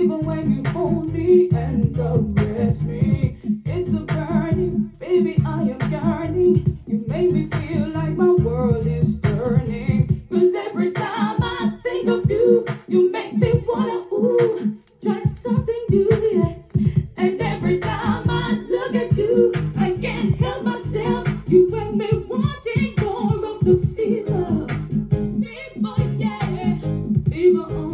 Even when you hold me and caress me, it's a burning, baby, I am yearning. You make me feel like my world is turning. 'Cause every time I think of you, you make me wanna, ooh, try something new, yeah. And every time I look at you, I can't help myself. You make me wanting more of the fever. Fever, yeah. Fever